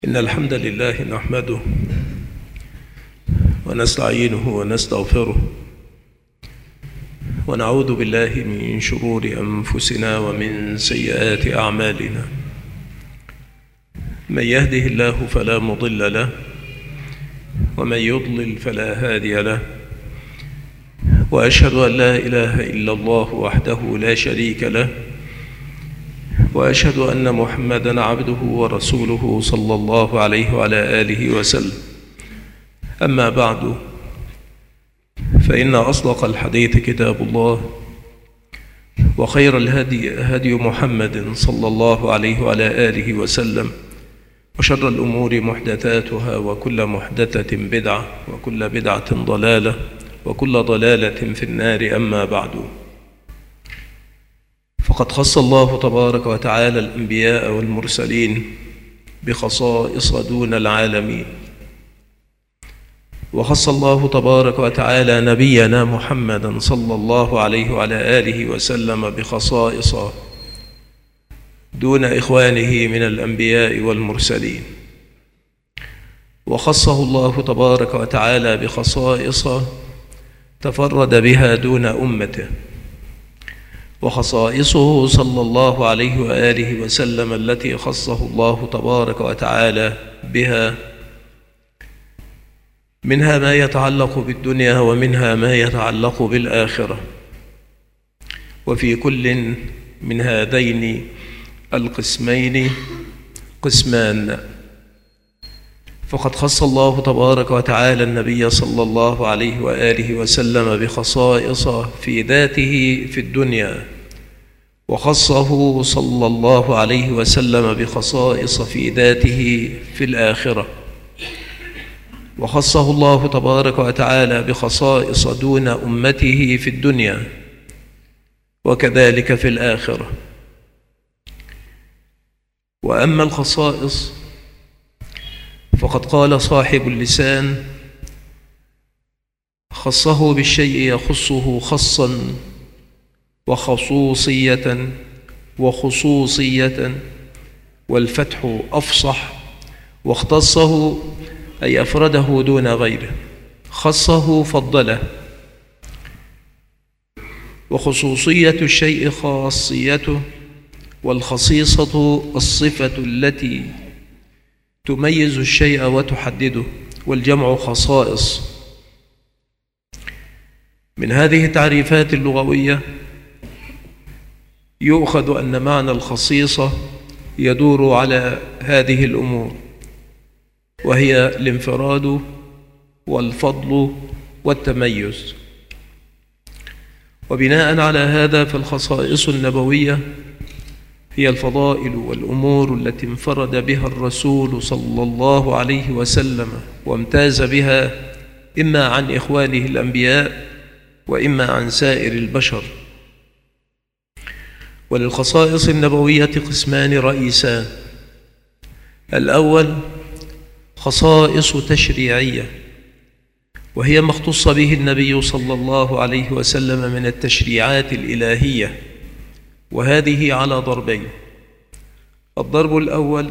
إن الحمد لله نحمده ونستعينه ونستغفره ونعوذ بالله من شرور أنفسنا ومن سيئات أعمالنا. من يهده الله فلا مضل له ومن يضلل فلا هادي له، وأشهد أن لا إله إلا الله وحده لا شريك له، وأشهد أن محمدًا عبده ورسوله صلى الله عليه وعلى آله وسلم. أما بعد، فإن أصدق الحديث كتاب الله، وخير الهدي هدي محمد صلى الله عليه وعلى آله وسلم، وشر الأمور محدثاتها، وكل محدثة بدعة، وكل بدعة ضلالة، وكل ضلالة في النار. أما بعد، فقد خص الله تبارك وتعالى الأنبياء والمرسلين بخصائص دون العالمين، وخص الله تبارك وتعالى نبينا محمدا صلى الله عليه وعلى آله وسلم بخصائص دون إخوانه من الأنبياء والمرسلين، وخصه الله تبارك وتعالى بخصائص تفرد بها دون أمته. وخصائصه صلى الله عليه وآله وسلم التي خصه الله تبارك وتعالى بها منها ما يتعلق بالدنيا ومنها ما يتعلق بالآخرة، وفي كل من هذين القسمين قسمان. فقد خص الله تبارك وتعالى النبي صلى الله عليه وآله وسلم بخصائص في ذاته في الدنيا، وخصه صلى الله عليه وسلم بخصائص في ذاته في الآخرة، وخصه الله تبارك وتعالى بخصائص دون أمته في الدنيا وكذلك في الآخرة. وأما الخصائص فقد قال صاحب اللسان: خصه بالشيء يخصه خصا وخصوصية وخصوصية، والفتح أفصح. واختصه أي أفرده دون غيره، خصه فضله. وخصوصية الشيء خاصيته، والخصيصة الصفة التي تميز الشيء وتحدده، والجمع خصائص. من هذه التعريفات اللغوية يؤخذ أن معنى الخصيصة يدور على هذه الأمور، وهي الانفراد والفضل والتميز. وبناء على هذا فالخصائص النبوية هي الفضائل والأمور التي انفرد بها الرسول صلى الله عليه وسلم وامتاز بها إما عن إخوانه الأنبياء وإما عن سائر البشر. وللخصائص النبوية قسمان رئيسان: الأول خصائص تشريعية، وهي ما اختص به النبي صلى الله عليه وسلم من التشريعات الإلهية، وهذه على ضربين. الضرب الأول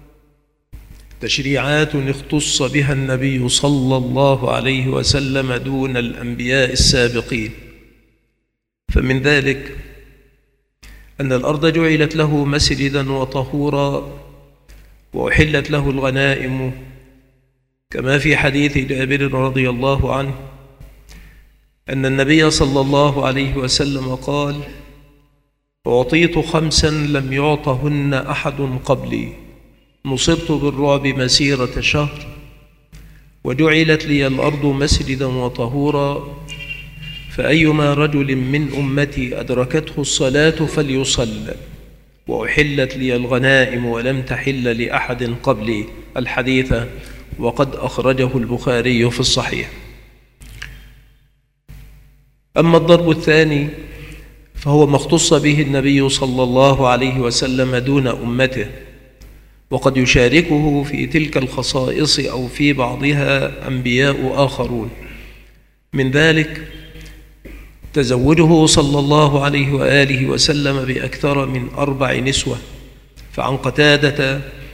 تشريعات اختص بها النبي صلى الله عليه وسلم دون الأنبياء السابقين، فمن ذلك أن الأرض جعلت له مسجدا وطهورا، وأحلت له الغنائم، كما في حديث جابر رضي الله عنه أن النبي صلى الله عليه وسلم قال: أعطيت 5 لم يعطهن أحد قبلي، نصرت بالرعب مسيرة شهر، وجعلت لي الأرض مسجدا وطهورا، فأيما رجل من أمتي أدركته الصلاة فليصل، وأحلت لي الغنائم ولم تحل لأحد قبلي. الحديث وقد أخرجه البخاري في الصحيح. أما الضرب الثاني فهو ما اختص به النبي صلى الله عليه وسلم دون أمته، وقد يشاركه في تلك الخصائص أو في بعضها أنبياء آخرون. من ذلك تزوجه صلى الله عليه وآله وسلم بأكثر من 4 نسوة، فعن قتادة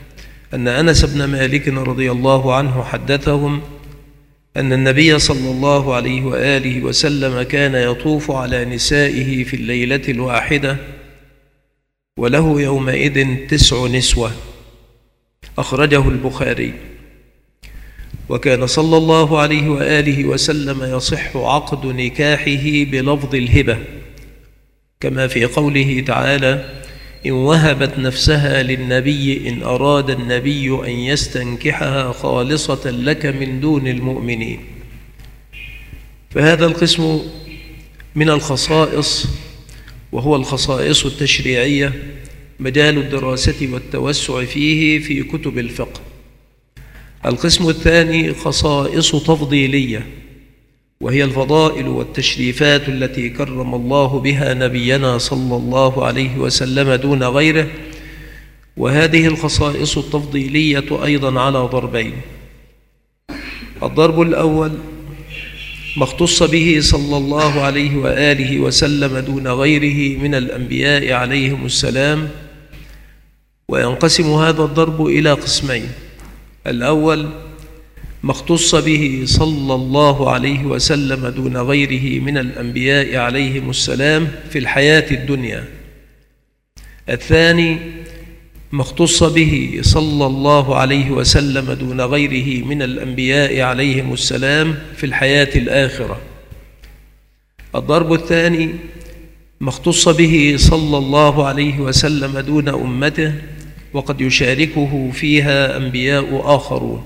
أن أنس بن مالك رضي الله عنه حدثهم أن النبي صلى الله عليه وآله وسلم كان يطوف على نسائه في الليلة الواحدة وله يومئذ 9 نسوة، أخرجه البخاري. وكان صلى الله عليه وآله وسلم يصح عقد نكاحه بلفظ الهبة، كما في قوله تعالى: إن وهبت نفسها للنبي إن أراد النبي أن يستنكحها خالصة لك من دون المؤمنين. فهذا القسم من الخصائص، وهو الخصائص التشريعية، مجال الدراسة والتوسع فيه في كتب الفقه. القسم الثاني خصائص تفضيلية، وهي الفضائل والتشريفات التي كرم الله بها نبينا صلى الله عليه وسلم دون غيره. وهذه الخصائص التفضيلية أيضا على ضربين: الضرب الأول ما اختص به صلى الله عليه وآله وسلم دون غيره من الأنبياء عليهم السلام، وينقسم هذا الضرب إلى قسمين: الأول ما اختص به صلى الله عليه وسلم دون غيره من الأنبياء عليهم السلام في الحياة الدنيا. الثاني ما اختص به صلى الله عليه وسلم دون غيره من الأنبياء عليهم السلام في الحياة الآخرة. الضرب الثاني ما اختص به صلى الله عليه وسلم دون أمته، وقد يشاركه فيها أنبياء آخرون.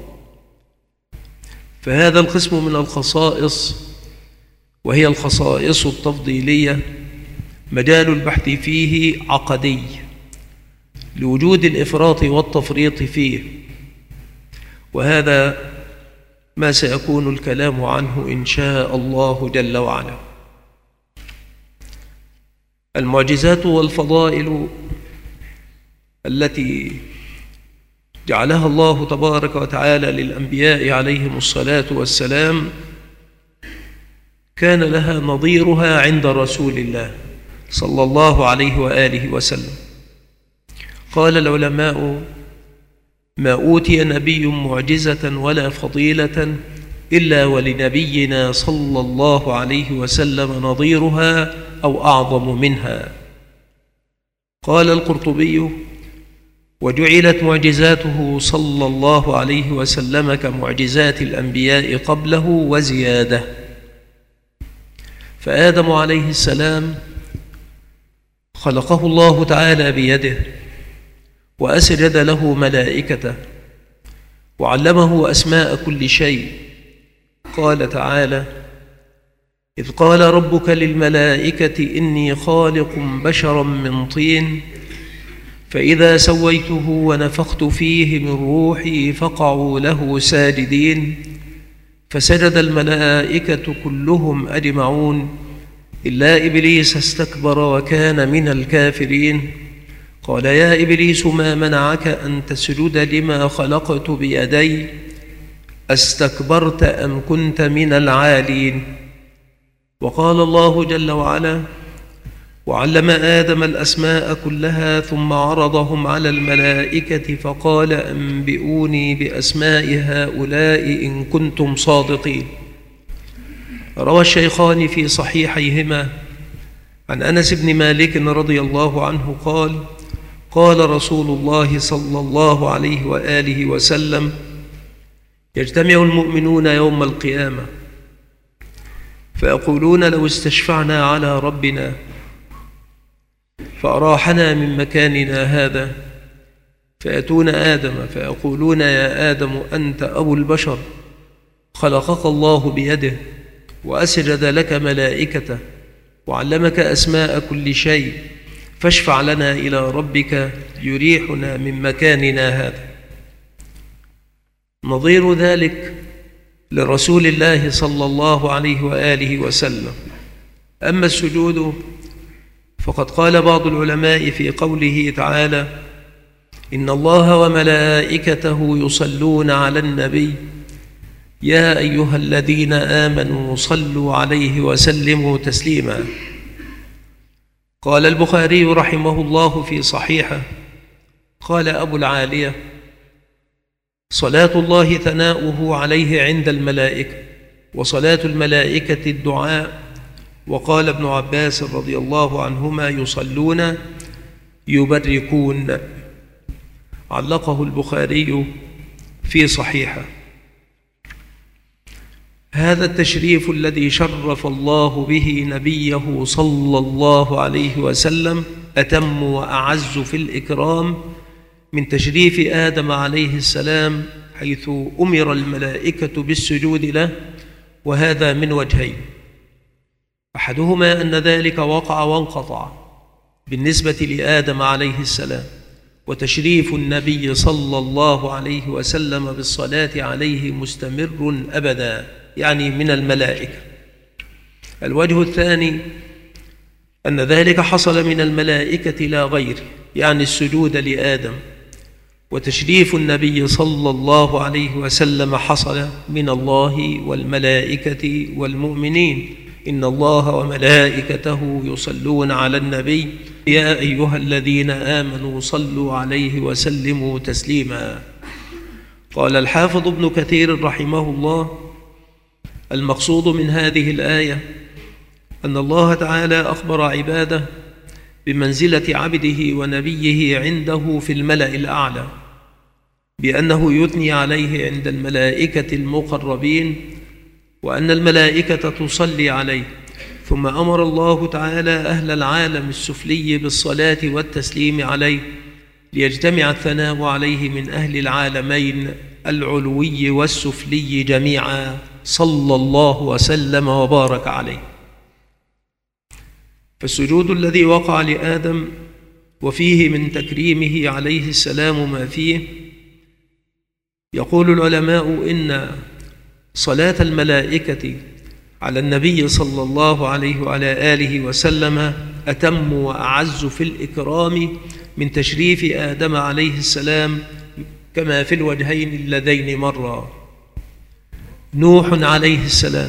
فهذا القسم من الخصائص، وهي الخصائص التفضيلية، مجال البحث فيه عقدي لوجود الإفراط والتفريط فيه، وهذا ما سيكون الكلام عنه إن شاء الله جل وعلا. المعجزات والفضائل التي جعلها الله تبارك وتعالى للأنبياء عليهم الصلاة والسلام كان لها نظيرها عند رسول الله صلى الله عليه وآله وسلم. قال العلماء: ما أوتي نبي معجزة ولا فضيلة إلا ولنبينا صلى الله عليه وسلم نظيرها أو أعظم منها. قال القرطبي: وجعلت معجزاته صلى الله عليه وسلم كمعجزات الأنبياء قبله وزيادة. فآدم عليه السلام خلقه الله تعالى بيده، وأسجد له ملائكته، وعلمه أسماء كل شيء. قال تعالى: إذ قال ربك للملائكة إني خالق بشرا من طين فإذا سويته ونفخت فيه من روحي فقعوا له ساجدين، فسجد الملائكة كلهم أجمعون إلا إبليس استكبر وكان من الكافرين. قال: يا إبليس ما منعك أن تسجد لما خلقت بيدي أستكبرت أم كنت من العالين؟ وقال الله جل وعلا: وعلم آدم الأسماء كلها ثم عرضهم على الملائكة فقال أنبئوني بأسماء هؤلاء إن كنتم صادقين. روى الشيخان في صحيحيهما عن أنس بن مالك رضي الله عنه قال: قال رسول الله صلى الله عليه وآله وسلم: يجتمع المؤمنون يوم القيامة فيقولون لو استشفعنا على ربنا فأراحنا من مكاننا هذا، فيأتون آدم فيقولون: يا آدم أنت أبو البشر، خلقك الله بيده وأسجد لك ملائكته وعلمك أسماء كل شيء، فاشفع لنا إلى ربك يريحنا من مكاننا هذا. نظير ذلك لرسول الله صلى الله عليه وآله وسلم. أما السجود فقد قال بعض العلماء في قوله تعالى: إن الله وملائكته يصلون على النبي يا أيها الذين آمنوا صلوا عليه وسلموا تسليما. قال البخاري رحمه الله في صحيحه: قال أبو العالية: صلاة الله ثناؤه عليه عند الملائكة، وصلاة الملائكة الدعاء. وقال ابن عباس رضي الله عنهما: يصلون يبركون. علقه البخاري في صحيحه. هذا التشريف الذي شرف الله به نبيه صلى الله عليه وسلم أتم وأعز في الإكرام من تشريف آدم عليه السلام، حيث أمر الملائكة بالسجود له، وهذا من وجهين: أحدهما أن ذلك وقع وانقطع بالنسبة لآدم عليه السلام، وتشريف النبي صلى الله عليه وسلم بالصلاة عليه مستمر أبدا، يعني من الملائكة. الوجه الثاني أن ذلك حصل من الملائكة لا غير، يعني السجود لآدم، وتشريف النبي صلى الله عليه وسلم حصل من الله والملائكة والمؤمنين. إن الله وملائكته يصلون على النبي يا أيها الذين آمنوا صلوا عليه وسلموا تسليما. قال الحافظ ابن كثير رحمه الله: المقصود من هذه الآية أن الله تعالى أخبر عباده بمنزلة عبده ونبيه عنده في الملأ الأعلى، بأنه يثني عليه عند الملائكة المقربين، وأن الملائكة تصلي عليه. ثم أمر الله تعالى أهل العالم السفلي بالصلاة والتسليم عليه، ليجتمع الثناء عليه من أهل العالمين العلوي والسفلي جميعا، صلى الله وسلم وبارك عليه. فالسجود الذي وقع لآدم وفيه من تكريمه عليه السلام ما فيه، يقول العلماء إن صلاة الملائكة على النبي صلى الله عليه وعلى آله وسلم أتم وأعز في الإكرام من تشريف آدم عليه السلام، كما في الوجهين اللذين مرا. نوح عليه السلام،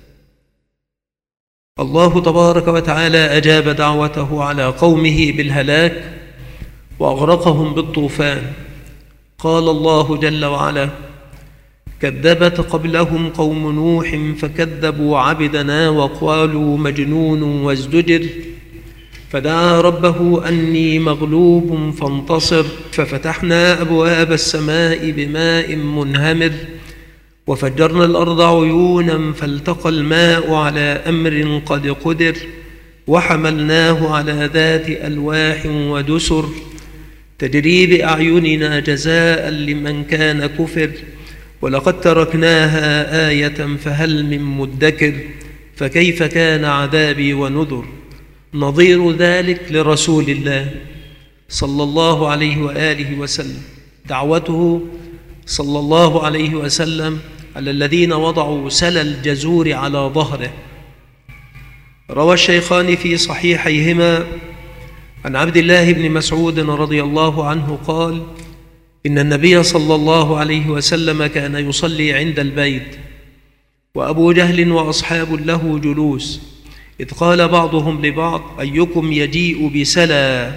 الله تبارك وتعالى أجاب دعوته على قومه بالهلاك وأغرقهم بالطوفان. قال الله جل وعلا: كذبت قبلهم قوم نوح فكذبوا عبدنا وقالوا مجنون وازدجر، فدعا ربه أني مغلوب فانتصر، ففتحنا أبواب السماء بماء منهمر وفجرنا الأرض عيونا فالتقى الماء على أمر قد قدر، وحملناه على ذات ألواح ودسر تجري بأعيننا جزاء لمن كان كفر، ولقد تركناها آية فهل من مدكر، فكيف كان عذابي ونذر. نظير ذلك لرسول الله صلى الله عليه وآله وسلم، دعوته صلى الله عليه وسلم على الذين وضعوا سل الجزور على ظهره. روى الشيخان في صحيحيهما عن عبد الله بن مسعود رضي الله عنه قال: إن النبي صلى الله عليه وسلم كان يصلي عند البيت، وأبو جهل وأصحاب له جلوس، إذ قال بعضهم لبعض: أيكم يجيء بسلا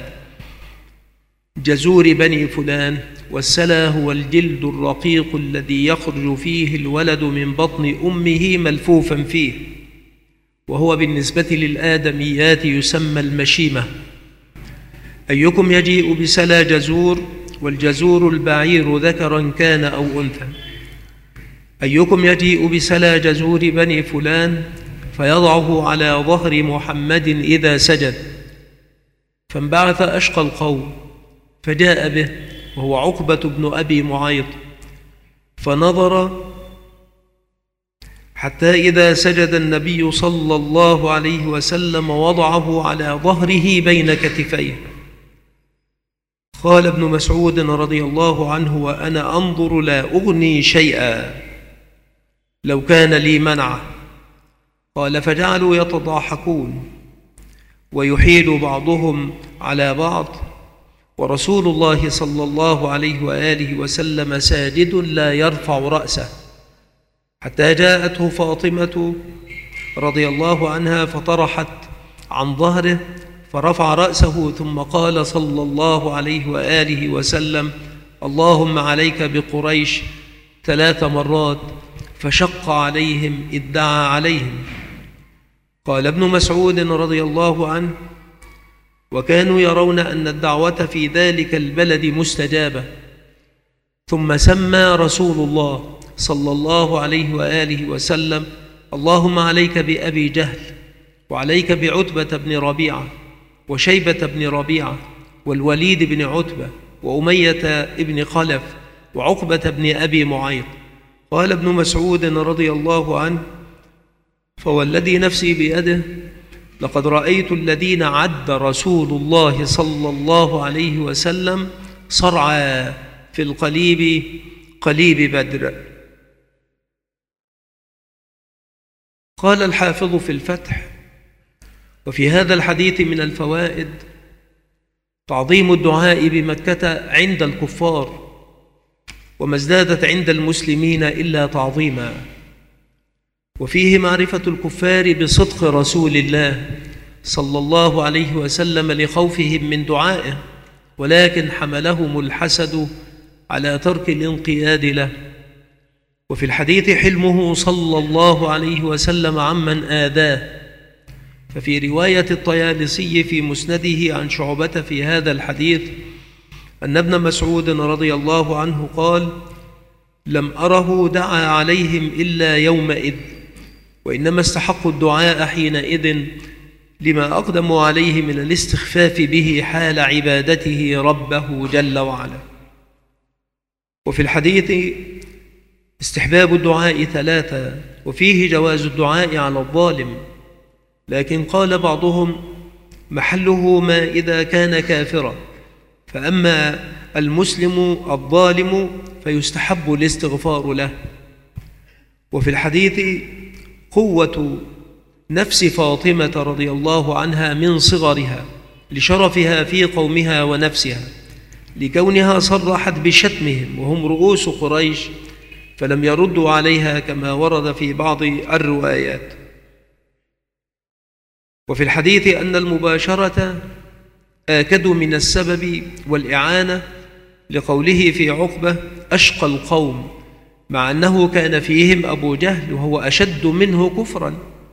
جزور بني فلان؟ والسلا هو الجلد الرقيق الذي يخرج فيه الولد من بطن أمه ملفوفا فيه، وهو بالنسبة للآدميات يسمى المشيمة. أيكم يجيء بسلا جزور، والجزور البعير ذكرا كان أو أنثى. أيكم يجيء بسلا جزور بني فلان فيضعه على ظهر محمد إذا سجد. فانبعث أشقى القوم فجاء به، وهو عقبة بن أبي معيط، فنظر حتى إذا سجد النبي صلى الله عليه وسلم وضعه على ظهره بين كتفيه. قال ابن مسعود رضي الله عنه وأنا أنظر لا أغني شيئا لو كان لي منعه. قال: فجعلوا يتضاحكون ويحيل بعضهم على بعض، ورسول الله صلى الله عليه وآله وسلم ساجد لا يرفع رأسه، حتى جاءته فاطمة رضي الله عنها فطرحت عن ظهره فرفع رأسه، ثم قال صلى الله عليه وآله وسلم: اللهم عليك بقريش 3 مرات فشق عليهم إذ دعا عليهم. قال ابن مسعود رضي الله عنه: وكانوا يرون أن الدعوة في ذلك البلد مستجابة. ثم سمى رسول الله صلى الله عليه وآله وسلم: اللهم عليك بأبي جهل، وعليك بعتبة بن ربيعة، وشيبة بن ربيعة، والوليد بن عتبة، وأمية بن خلف، وعقبة بن أبي معيط. قال ابن مسعود رضي الله عنه: فوالذي نفسي بيده لقد رأيت الذين عد رسول الله صلى الله عليه وسلم صرعى في القليب، قليب بدر. قال الحافظ في الفتح: وفي هذا الحديث من الفوائد تعظيم الدعاء بمكة عند الكفار، وما ازدادت عند المسلمين إلا تعظيما. وفيه معرفة الكفار بصدق رسول الله صلى الله عليه وسلم لخوفهم من دعائه، ولكن حملهم الحسد على ترك الانقياد له. وفي الحديث حلمه صلى الله عليه وسلم عمن آذاه. ففي رواية الطيالسي في مسنده عن شعبة في هذا الحديث أن ابن مسعود رضي الله عنه قال: لم أره دعا عليهم إلا يومئذ، وإنما استحقوا الدعاء حينئذ لما أقدموا عليه من الاستخفاف به حال عبادته ربه جل وعلا. وفي الحديث استحباب الدعاء 3، وفيه جواز الدعاء على الظالم، لكن قال بعضهم: محله ما إذا كان كافرا، فأما المسلم الظالم فيستحب الاستغفار له. وفي الحديث قوة نفس فاطمة رضي الله عنها من صغرها لشرفها في قومها ونفسها، لكونها صرحت بشتمهم وهم رؤوس قريش، فلم يردوا عليها كما ورد في بعض الروايات. وفي الحديث أن المباشرة آكد من السبب والإعانة، لقوله في عقبة: أشقى القوم، مع أنه كان فيهم أبو جهل وهو أشد منه كفرا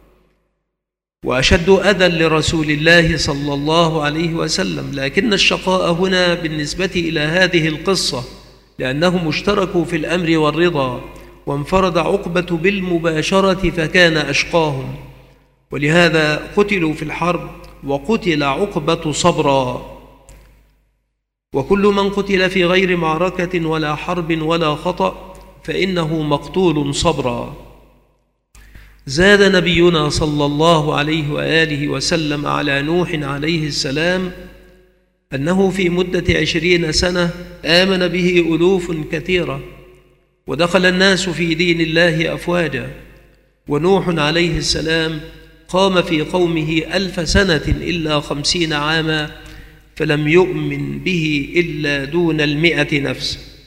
وأشد أذى لرسول الله صلى الله عليه وسلم، لكن الشقاء هنا بالنسبة إلى هذه القصة لأنهم اشتركوا في الأمر والرضا، وانفرد عقبة بالمباشرة فكان أشقاهم، ولهذا قتلوا في الحرب، وقتل عقبة صبرا. وكل من قتل في غير معركة ولا حرب ولا خطأ فإنه مقتول صبرا. زاد نبينا صلى الله عليه وآله وسلم على نوح عليه السلام أنه في مدة 20 سنة آمن به ألوف كثيرة، ودخل الناس في دين الله أفواجا. ونوح عليه السلام قام في قومه 1000 سنة إلا 50 عاما، فلم يؤمن به إلا دون 100 نفس.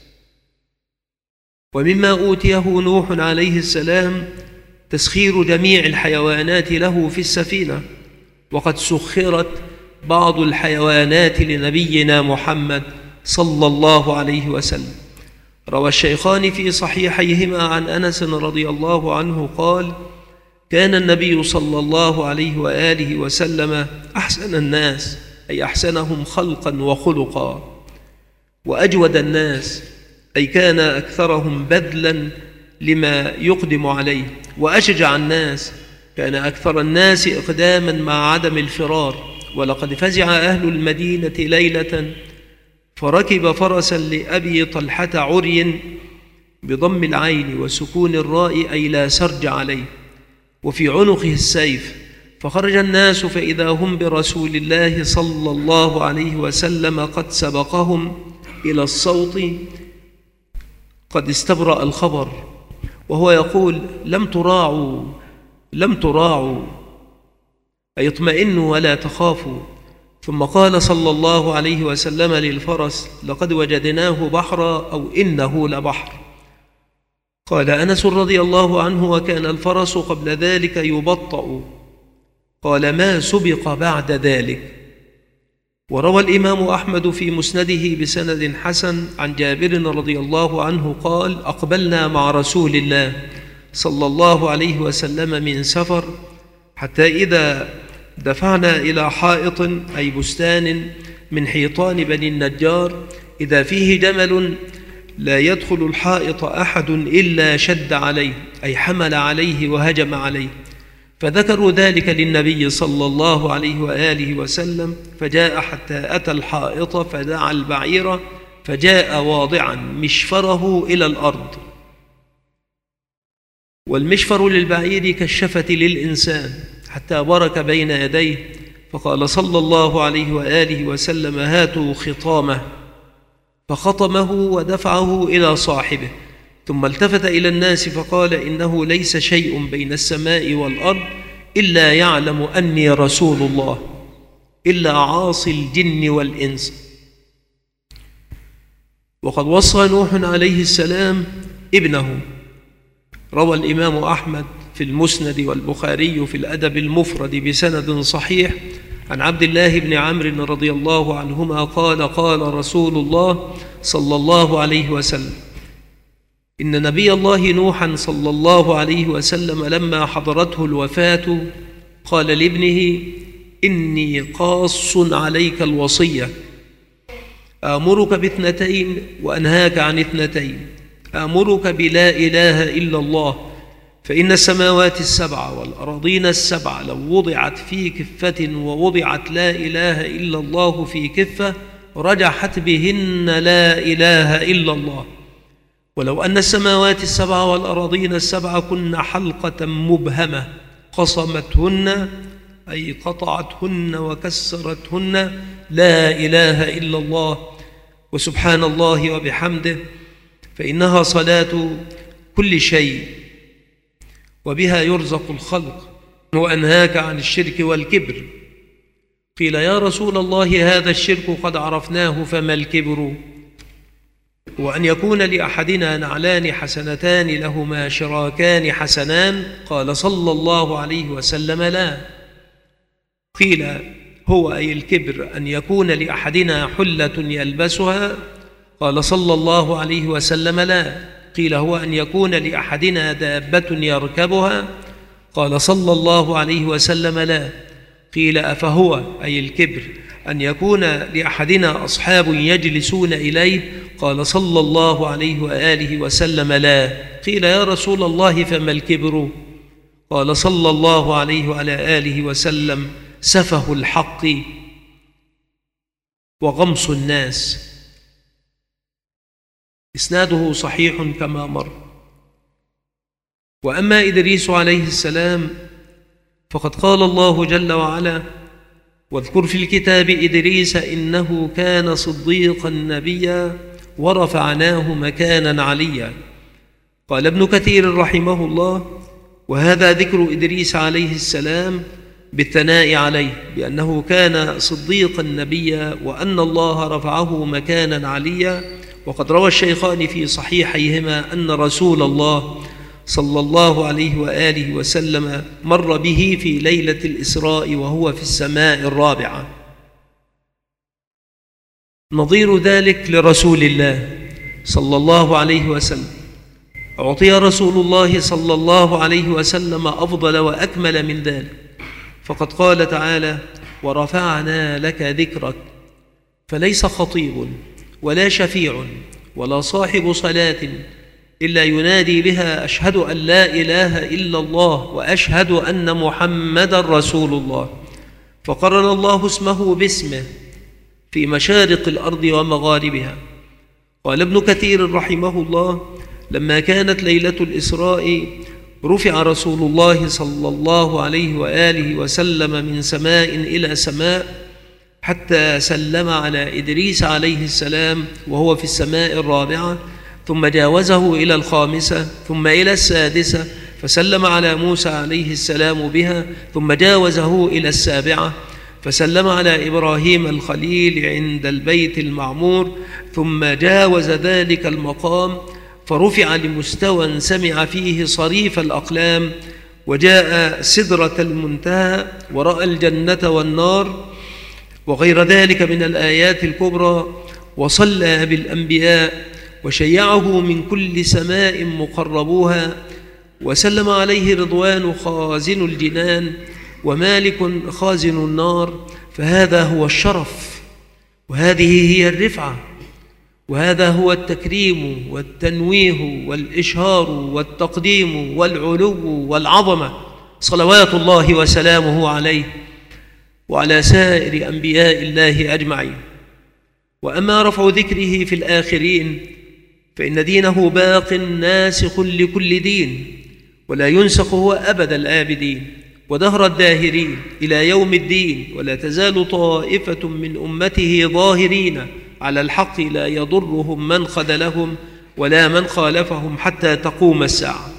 ومما أوتيه نوح عليه السلام تسخير جميع الحيوانات له في السفينة، وقد سخرت بعض الحيوانات لنبينا محمد صلى الله عليه وسلم. روى الشيخان في صحيحيهما عن أنس رضي الله عنه قال: كان النبي صلى الله عليه وآله وسلم أحسن الناس، أي أحسنهم خلقا وخلقا، وأجود الناس، أي كان أكثرهم بذلا لما يقدم عليه، وأشجع الناس، كان أكثر الناس إقداما مع عدم الفرار. ولقد فزع أهل المدينة ليلة فركب فرسا لأبي طلحة عري بضم العين وسكون الراء، أي لا سرج عليه، وفي عنقه السيف، فخرج الناس فإذا هم برسول الله صلى الله عليه وسلم قد سبقهم إلى الصوت قد استبرأ الخبر، وهو يقول: لم تراعوا، أي اطمئنوا ولا تخافوا. ثم قال صلى الله عليه وسلم للفرس: لقد وجدناه بحرا، أو إنه لبحر. قال أنس رضي الله عنه: وكان الفرس قبل ذلك يبطأ. قال: ما سبق بعد ذلك. وروى الإمام أحمد في مسنده بسند حسن عن جابر رضي الله عنه قال: أقبلنا مع رسول الله صلى الله عليه وسلم من سفر، حتى إذا دفعنا إلى حائط أي بستان من حيطان بني النجار، إذا فيه جمل لا يدخل الحائط أحد إلا شد عليه، أي حمل عليه وهجم عليه. فذكروا ذلك للنبي صلى الله عليه وآله وسلم، فجاء حتى أتى الحائط فدعا البعير، فجاء واضعا مشفره إلى الأرض. والمشفر للبعير كالشفة للإنسان، حتى برك بين يديه، فقال صلى الله عليه وآله وسلم: هاتوا خطامه، فخطمه ودفعه إلى صاحبه، ثم التفت إلى الناس فقال: إنه ليس شيء بين السماء والأرض إلا يعلم أني رسول الله، إلا عاصي الجن والإنس. وقد وصى نوح عليه السلام ابنه. روى الإمام أحمد في المسند والبخاري في الأدب المفرد بسند صحيح عن عبد الله بن عمرو رضي الله عنهما قال: قال رسول الله صلى الله عليه وسلم: إن نبي الله نوحا صلى الله عليه وسلم لما حضرته الوفاة قال لابنه: إني قاص عليك الوصية، آمرك باثنتين وأنهاك عن اثنتين. آمرك بلا إله إلا الله، فإن السماوات السبع والأراضين السبع لو وضعت في كفة ووضعت لا إله إلا الله في كفة رجحت بهن لا إله إلا الله. ولو أن السماوات السبع والأراضين السبع كن حلقة مبهمة قصمتهن، أي قطعتهن وكسرتهن، لا إله إلا الله وسبحان الله وبحمده، فإنها صلاة كل شيء وبها يرزق الخلق. وأنهاك عن الشرك والكبر. قيل: يا رسول الله هذا الشرك قد عرفناه، فما الكبر؟ وأن يكون لأحدنا نعلان حسنتان لهما شراكان حسنان. قال صلى الله عليه وسلم: لا. قيل: هو أي الكبر أن يكون لأحدنا حلة يلبسها؟ قال صلى الله عليه وسلم: لا. قيل: هو أن يكون لأحدنا دابة يركبها؟ قال صلى الله عليه وسلم: لا. قيل: أفهو أي الكبر أن يكون لأحدنا أصحاب يجلسون إليه؟ قال صلى الله عليه وآله وسلم: لا. قيل: يا رسول الله فما الكبر؟ قال صلى الله عليه وعلى آله وسلم: سفه الحق وغمص الناس. إسناده صحيح كما مر. وأما إدريس عليه السلام فقد قال الله جل وعلا: واذكر في الكتاب إدريس إنه كان صديقا نبيا ورفعناه مكانا عليا. قال ابن كثير رحمه الله: وهذا ذكر إدريس عليه السلام بالثناء عليه بأنه كان صديقا نبيا وأن الله رفعه مكانا عليا. وقد روى الشيخان في صحيحيهما أن رسول الله صلى الله عليه وآله وسلم مر به في ليلة الإسراء وهو في السماء الرابعة. نظير ذلك لرسول الله صلى الله عليه وسلم. أعطي رسول الله صلى الله عليه وسلم أفضل وأكمل من ذلك، فقد قال تعالى: ورفعنا لك ذكرك. فليس خطيب ولا شفيع ولا صاحب صلاة إلا ينادي بها: أشهد أن لا إله إلا الله وأشهد أن محمدا رسول الله. فقرن الله اسمه باسمه في مشارق الأرض ومغاربها. قال ابن كثير رحمه الله: لما كانت ليلة الإسراء رفع رسول الله صلى الله عليه وآله وسلم من سماء إلى سماء حتى سلم على إدريس عليه السلام وهو في السماء الرابعة، ثم جاوزه إلى الخامسة، ثم إلى السادسة، فسلم على موسى عليه السلام بها، ثم جاوزه إلى السابعة، فسلم على إبراهيم الخليل عند البيت المعمور، ثم جاوز ذلك المقام فرفع لمستوى سمع فيه صريف الأقلام، وجاء سدرة المنتهى ورأى الجنة والنار، وغير ذلك من الآيات الكبرى، وصلى بالأنبياء وشيعه من كل سماء مقربوها، وسلم عليه رضوان خازن الجنان ومالك خازن النار. فهذا هو الشرف، وهذه هي الرفعة، وهذا هو التكريم والتنويه والإشهار والتقديم والعلو والعظمة، صلوات الله وسلامه عليه وعلى سائر أنبياء الله أجمعين. وأما رفع ذكره في الآخرين فإن دينه باق ناسخ لكل دين، ولا ينسخ هو أبد الآبدين ودهر الداهرين إلى يوم الدين. ولا تزال طائفة من أمته ظاهرين على الحق لا يضرهم من خذلهم ولا من خالفهم حتى تقوم الساعة.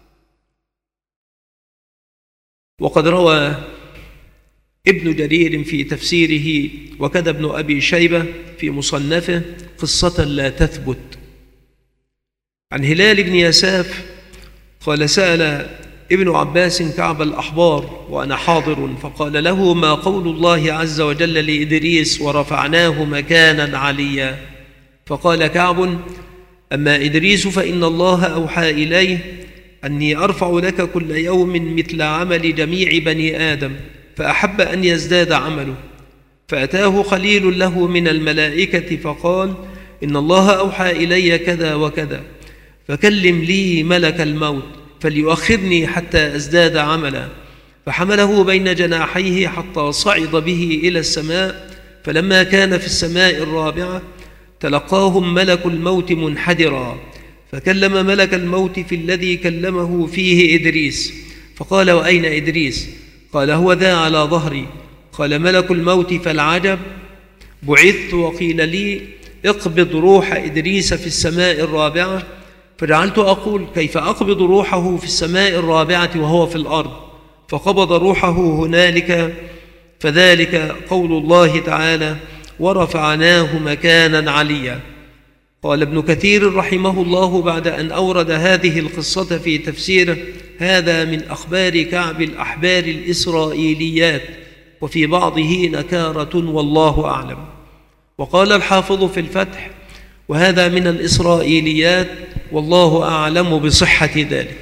وقد روى ابن جرير في تفسيره وكذا ابن أبي شيبة في مصنفه قصة لا تثبت عن هلال بن يساف قال: سأل ابن عباس كعب الأحبار وأنا حاضر، فقال له: ما قول الله عز وجل لإدريس ورفعناه مكانا عليا؟ فقال كعب: أما إدريس فإن الله أوحى إليه أني أرفع لك كل يوم مثل عمل جميع بني آدم، فأحب أن يزداد عمله، فأتاه خليل له من الملائكة فقال: إن الله أوحى إلي كذا وكذا، فكلم لي ملك الموت فليؤخرني حتى أزداد عملا. فحمله بين جناحيه حتى صعد به إلى السماء، فلما كان في السماء الرابعة تلقاهم ملك الموت منحدرا، فكلم ملك الموت في الذي كلمه فيه إدريس، فقال: وأين إدريس؟ قال: هو ذا على ظهري. قال ملك الموت: فالعجب، بعثت وقيل لي اقبض روح إدريس في السماء الرابعة، فجعلت أقول كيف أقبض روحه في السماء الرابعة وهو في الأرض؟ فقبض روحه هنالك. فذلك قول الله تعالى: ورفعناه مكانا عليا. قال ابن كثير رحمه الله بعد أن أورد هذه القصة في تفسيره: هذا من أخبار كعب الأحبار الإسرائيليات، وفي بعضه نكارة والله أعلم. وقال الحافظ في الفتح: وهذا من الإسرائيليات والله أعلم بصحة ذلك.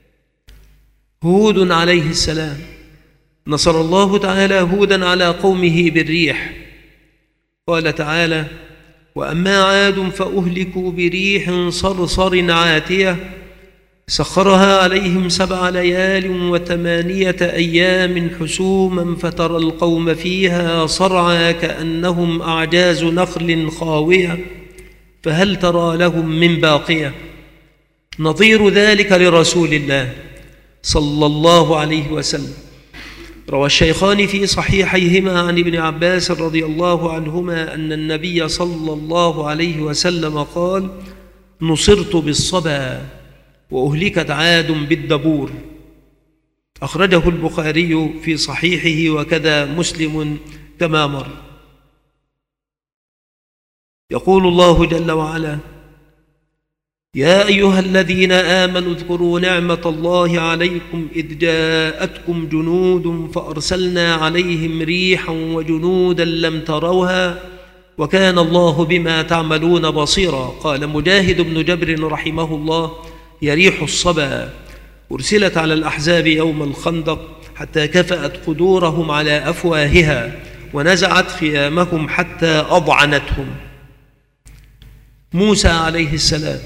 هود عليه السلام، نصر الله تعالى هودا على قومه بالريح. قال تعالى: وأما عاد فأهلكوا بريح صرصر عاتية سخرها عليهم 7 ليال و8 أيام حسوما فترى القوم فيها صرعى كأنهم أعجاز نخل خاوية فهل ترى لهم من باقية. نظير ذلك لرسول الله صلى الله عليه وسلم. روى الشيخان في صحيحيهما عن ابن عباس رضي الله عنهما أن النبي صلى الله عليه وسلم قال: نصرت بالصبا وأهلكت عاد بالدبور. أخرجه البخاري في صحيحه وكذا مسلم كما مر. يقول الله جل وعلا: يا أيها الذين آمنوا اذكروا نعمة الله عليكم إذ جاءتكم جنود فأرسلنا عليهم ريحا وجنودا لم تروها وكان الله بما تعملون بصيرا. قال مجاهد بن جبر رحمه الله: يريح الصبا أرسلت على الأحزاب يوم الخندق حتى كفأت قدورهم على أفواهها ونزعت خيامهم حتى أضعنتهم. موسى عليه السلام،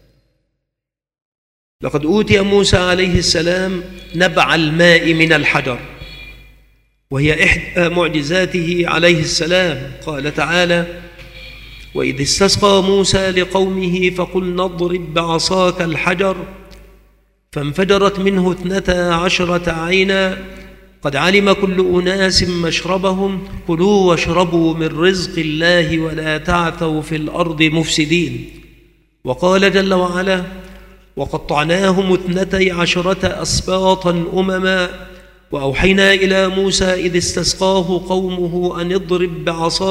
لقد أوتي موسى عليه السلام نبع الماء من الحجر، وهي إحدى معجزاته عليه السلام. قال تعالى: وإذ استسقى موسى لقومه فقلنا اضرب بعصاك الحجر فانفجرت منه 12 عينا قد علم كل أناس مشربهم كلوا واشربوا من رزق الله ولا تعثوا في الأرض مفسدين. وقال جل وعلا: وقطعناهم 12 أسباطا أمما وأوحينا إلى موسى إذ استسقاه قومه أن اضرب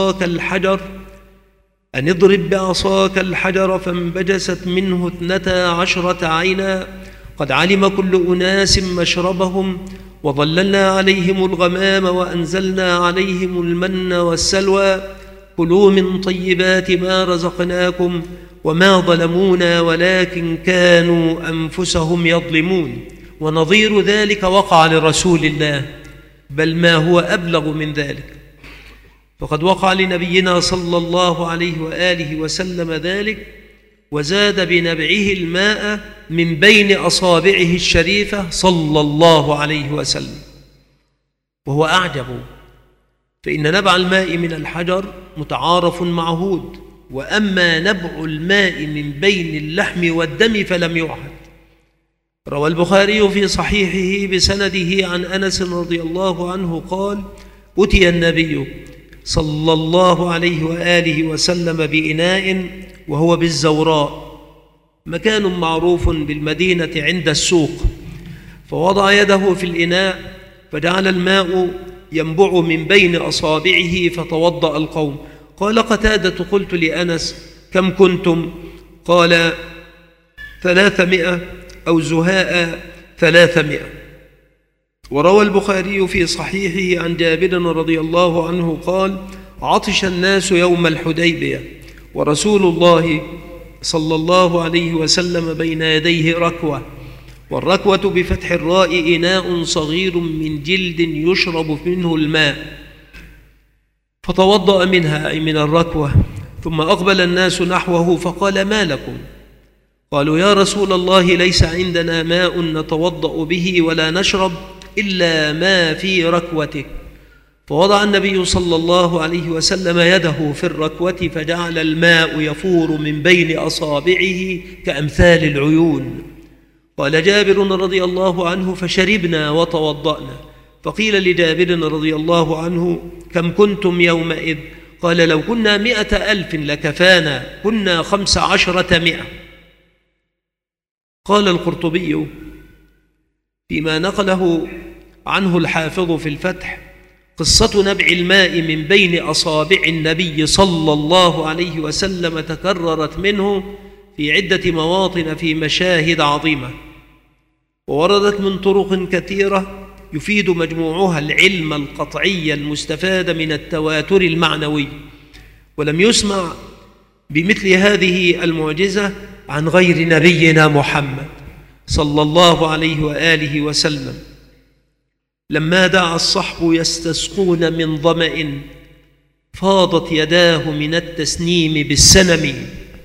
بعصاك الحجر فانبجست منه 12 عينا قد علم كل أناس مشربهم وظللنا عليهم الغمام وأنزلنا عليهم المن والسلوى كلوا من طيبات ما رزقناكم وما ظلمونا ولكن كانوا أنفسهم يظلمون. ونظير ذلك وقع لرسول الله، بل ما هو أبلغ من ذلك، فقد وقع لنبينا صلى الله عليه وآله وسلم ذلك، وزاد بنبعه الماء من بين أصابعه الشريفة صلى الله عليه وسلم. وهو أعجب، فإن نبع الماء من الحجر متعارف معهود، وأما نبع الماء من بين اللحم والدم فلم يعهد. روى البخاري في صحيحه بسنده عن أنس رضي الله عنه قال: أتي النبي صلى الله عليه وآله وسلم بإناء وهو بالزوراء، مكان معروف بالمدينة عند السوق، فوضع يده في الإناء فجعل الماء ينبع من بين أصابعه فتوضأ القوم. قال قتادة: قلت لأنس: كم كنتم؟ قال: 300 أو زهاء 300. وروى البخاري في صحيحه عن جابر رضي الله عنه قال: عطش الناس يوم الحديبية ورسول الله صلى الله عليه وسلم بين يديه ركوة، والركوة بفتح الراء إناء صغير من جلد يشرب منه الماء، فتوضأ منها أي من الركوة، ثم أقبل الناس نحوه فقال: ما لكم؟ قالوا: يا رسول الله ليس عندنا ماء نتوضأ به ولا نشرب إلا ما في ركوتك. فوضع النبي صلى الله عليه وسلم يده في الركوة فجعل الماء يفور من بين أصابعه كأمثال العيون. قال جابر رضي الله عنه: فشربنا وتوضأنا. فقيل لجابر رضي الله عنه: كم كنتم يومئذ؟ قال: لو كنا 100,000 لكفانا، كنا 15,000. قال القرطبي فيما نقله عنه الحافظ في الفتح: قصة نبع الماء من بين أصابع النبي صلى الله عليه وسلم تكررت منه في عدة مواطن في مشاهد عظيمة، ووردت من طرق كثيرة يفيد مجموعها العلم القطعي المستفاد من التواتر المعنوي، ولم يسمع بمثل هذه المعجزة عن غير نبينا محمد صلى الله عليه وآله وسلم. لما دعا الصحب يستسقون من ظمأ فاضت يداه من التسنيم بالسنم،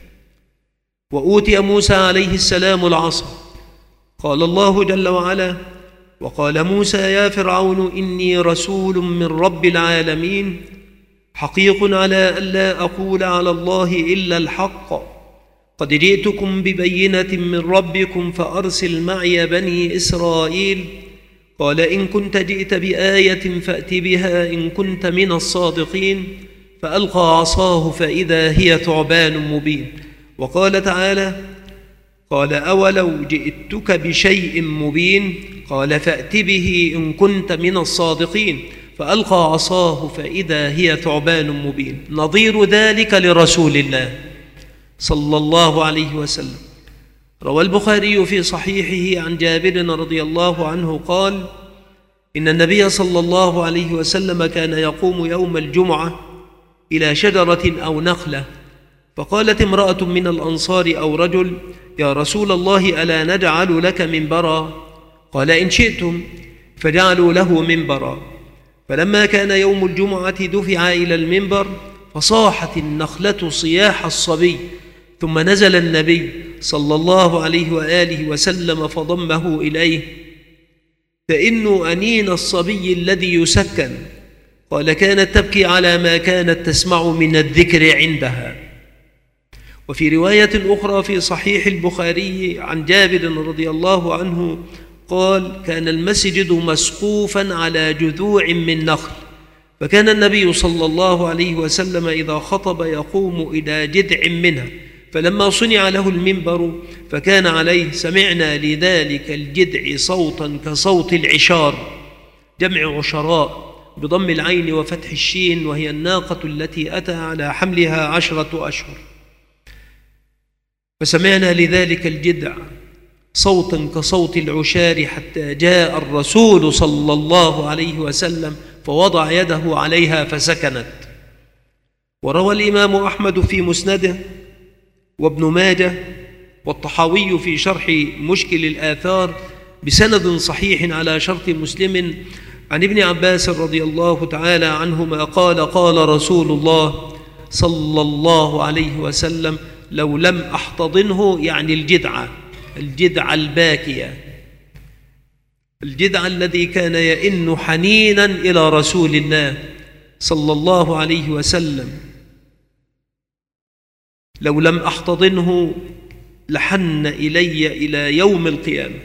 وأوتي موسى عليه السلام العصا. قال الله جل وعلا: وقال موسى يا فرعون إني رسول من رب العالمين حقيق على ألا أقول على الله إلا الحق قد جئتكم ببينة من ربكم فأرسل معي بني إسرائيل. قال إن كنت جئت بآية فأت بها إن كنت من الصادقين. فألقى عصاه فإذا هي ثعبان مبين. وقال تعالى: قال أولو جئتك بشيء مبين قال فأت به إن كنت من الصادقين. فألقى عصاه فإذا هي ثعبان مبين. نظير ذلك لرسول الله صلى الله عليه وسلم. روى البخاري في صحيحه عن جابر رضي الله عنه قال: إن النبي صلى الله عليه وسلم كان يقوم يوم الجمعة إلى شجرة أو نخلة، فقالت امرأة من الأنصار أو رجل: يا رسول الله ألا نجعل لك منبرا؟ قال إن شئتم. فجعلوا له منبرا. فلما كان يوم الجمعة دفع إلى المنبر فصاحت النخلة صياح الصبي، ثم نزل النبي صلى الله عليه وآله وسلم فضمه إليه فإن أنين الصبي الذي يسكن. قال كانت تبكي على ما كانت تسمع من الذكر عندها. وفي رواية أخرى في صحيح البخاري عن جابر رضي الله عنه قال: كان المسجد مسقوفا على جذوع من نخل، فكان النبي صلى الله عليه وسلم إذا خطب يقوم إلى جذع منها، فلما صنع له المنبر فكان عليه سمعنا لذلك الجذع صوتا كصوت العشار، جمع عشراء بضم العين وفتح الشين، وهي الناقة التي أتى على حملها 10 أشهر. فسمعنا لذلك الجذع صوتا كصوت العشار حتى جاء الرسول صلى الله عليه وسلم فوضع يده عليها فسكنت. وروى الإمام أحمد في مسنده وابن ماجه والطحاوي في شرح مشكل الآثار بسند صحيح على شرط مسلم عن ابن عباس رضي الله تعالى عنهما قال قال رسول الله صلى الله عليه وسلم: لو لم أحتضنه، يعني الجدع الباكية، الجدع الذي كان يئن حنينا إلى رسول الله صلى الله عليه وسلم، لو لم أحتضنه لحن إلي إلى يوم القيامة.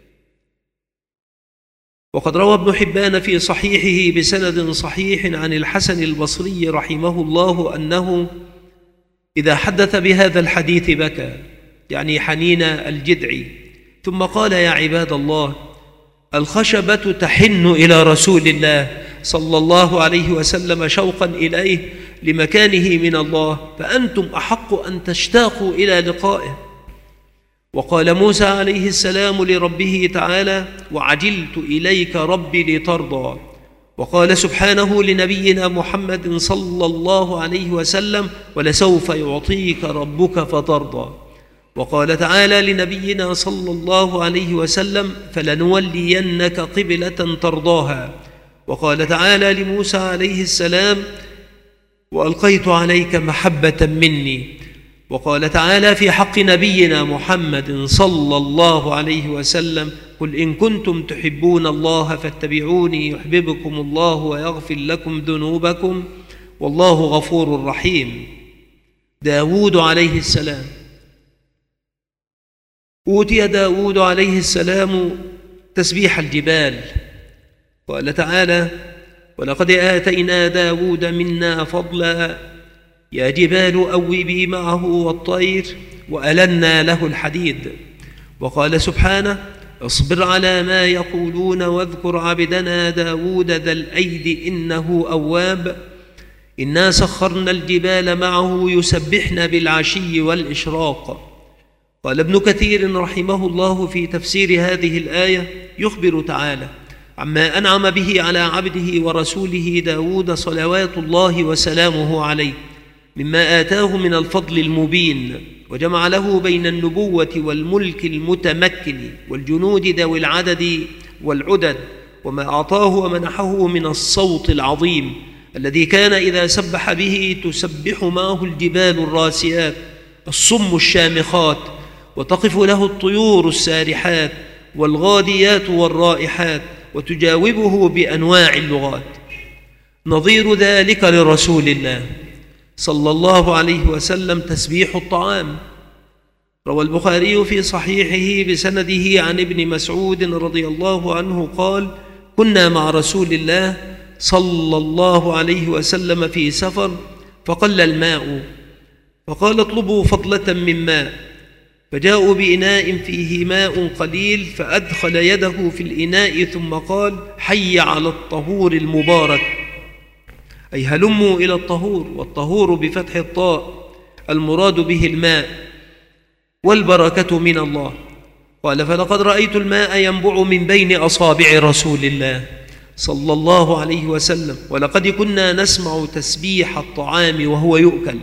وقد روى ابن حبان في صحيحه بسند صحيح عن الحسن البصري رحمه الله أنه إذا حدث بهذا الحديث بكى، يعني حنين الجدع، ثم قال: يا عباد الله، الخشبة تحن إلى رسول الله صلى الله عليه وسلم شوقا إليه لمكانه من الله، فأنتم أحق أن تشتاقوا إلى لقائه. وقال موسى عليه السلام لربه تعالى: وعجلت إليك ربي لترضى. وقال سبحانه لنبينا محمد صلى الله عليه وسلم: ولسوف يعطيك ربك فترضى. وقال تعالى لنبينا صلى الله عليه وسلم: فلنولينك قبلة ترضاها. وقال تعالى لموسى عليه السلام: وألقيت عليك محبة مني. وقال تعالى في حق نبينا محمد صلى الله عليه وسلم: قل إن كنتم تحبون الله فاتبعوني يحببكم الله ويغفر لكم ذنوبكم والله غفور رحيم. داود عليه السلام. أوتي داود عليه السلام تسبيح الجبال. قال تعالى: ولقد آتينا داود منا فضلا يا جبال أوبي معه والطير وألنا له الحديد. وقال سبحانه: اصبر على ما يقولون واذكر عبدنا داود ذا الأيد إنه أواب إنا سخرنا الجبال معه يسبحن بالعشي والإشراق. قال ابن كثير رحمه الله في تفسير هذه الآية يخبر تعالى عما أنعم به على عبده ورسوله داود صلوات الله وسلامه عليه مما آتاه من الفضل المبين، وجمع له بين النبوة والملك المتمكن والجنود ذوي العدد والعدد، وما أعطاه ومنحه من الصوت العظيم الذي كان إذا سبح به تسبح معه الجبال الراسيات الصم الشامخات، وتقف له الطيور السارحات والغاديات والرائحات، وتجاوبه بأنواع اللغات. نظير ذلك لرسول الله صلى الله عليه وسلم تسبيح الطعام. روى البخاري في صحيحه بسنده عن ابن مسعود رضي الله عنه قال: كنا مع رسول الله صلى الله عليه وسلم في سفر فقل الماء، فقال: اطلبوا فضلة من ماء، فجاءوا بإناء فيه ماء قليل، فأدخل يده في الإناء ثم قال: حي على الطهور المبارك، أي هلموا إلى الطهور، والطهور بفتح الطاء المراد به الماء والبركة من الله. قال: فلقد رأيت الماء ينبع من بين أصابع رسول الله صلى الله عليه وسلم، ولقد كنا نسمع تسبيح الطعام وهو يؤكل.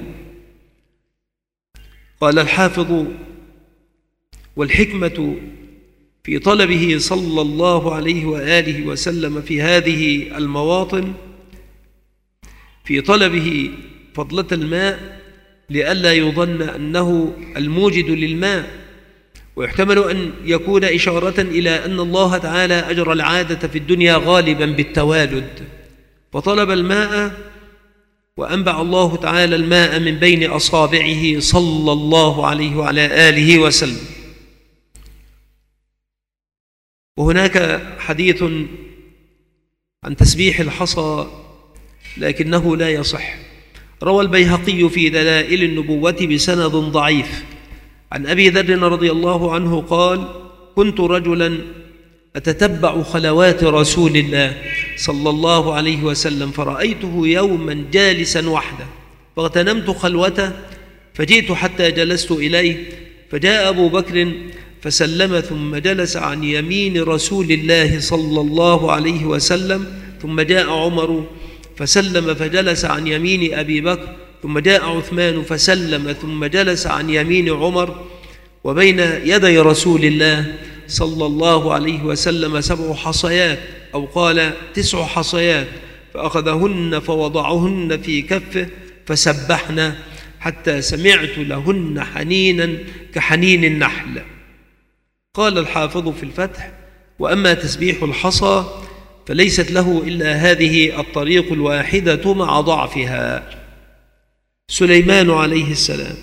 قال الحافظ: والحكمة في طلبه صلى الله عليه وآله وسلم في هذه المواطن في طلبه فضلة الماء لئلا يظن أنه الموجد للماء، ويحتمل أن يكون إشارة إلى أن الله تعالى أجرى العادة في الدنيا غالبا بالتوالد، فطلب الماء وأنبع الله تعالى الماء من بين أصابعه صلى الله عليه وعلى آله وسلم. وهناك حديث عن تسبيح الحصى لكنه لا يصح. روى البيهقي في دلائل النبوة بسند ضعيف عن أبي ذر رضي الله عنه قال: كنت رجلا أتتبع خلوات رسول الله صلى الله عليه وسلم، فرأيته يوما جالسا وحده، فاغتنمت خلوته، فجئت حتى جلست إليه، فجاء أبو بكر فسلم ثم جلس عن يمين رسول الله صلى الله عليه وسلم. ثم جاء عمر فسلم فجلس عن يمين أبي بكر. ثم جاء عثمان فسلم ثم جلس عن يمين عمر. وبين يدي رسول الله صلى الله عليه وسلم 7 حصيات، أو قال 9 حصيات، فأخذهن فوضعهن في كفه فسبحن حتى سمعت لهن حنينا كحنين النحل. قال الحافظ في الفتح: وأما تسبيح الحصى فليست له إلا هذه الطريق الواحدة مع ضعفها. سليمان عليه السلام.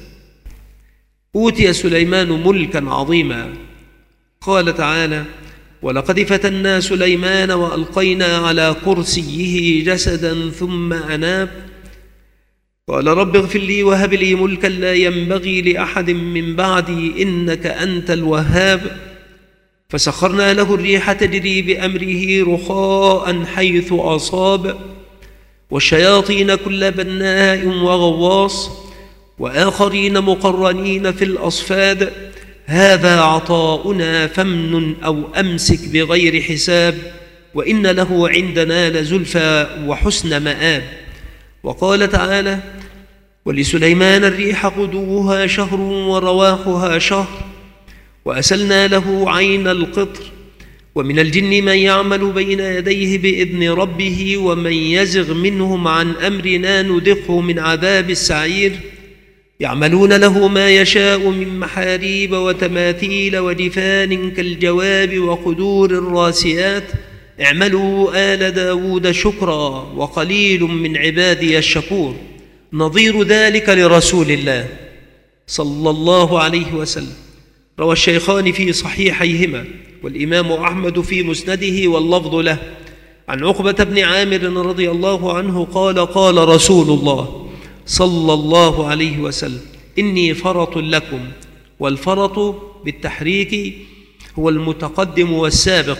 أوتي سليمان ملكا عظيما. قال تعالى: ولقد فتنا سليمان وألقينا على كرسيه جسدا ثم أناب. قال: رب اغفر لي وهب لي ملكا لا ينبغي لأحد من بعدي إنك أنت الوهاب. فسخرنا له الريح تجري بأمره رخاء حيث أصاب، والشياطين كل بناء وغواص، وآخرين مقرنين في الأصفاد. هذا عطاؤنا فامنن أو أمسك بغير حساب، وإن له عندنا لزلفى وحسن مآب. وقال تعالى: ولسليمان الريح غدوها شهر ورواحها شهر، وأسلنا له عين القطر. ومن الجن من يعمل بين يديه بإذن ربه، ومن يزغ منهم عن أمرنا نذقه من عذاب السعير. يعملون له ما يشاء من محاريب وتماثيل وجفان كالجواب وقدور الراسيات. اعملوا آل داود شكرا وقليل من عبادي الشكور. نظير ذلك لرسول الله صلى الله عليه وسلم. روى الشيخان في صحيحيهما والإمام أحمد في مسنده واللفظ له عن عقبة بن عامر رضي الله عنه قال: قال رسول الله صلى الله عليه وسلم: إني فرط لكم. والفرط بالتحريك هو المتقدم والسابق.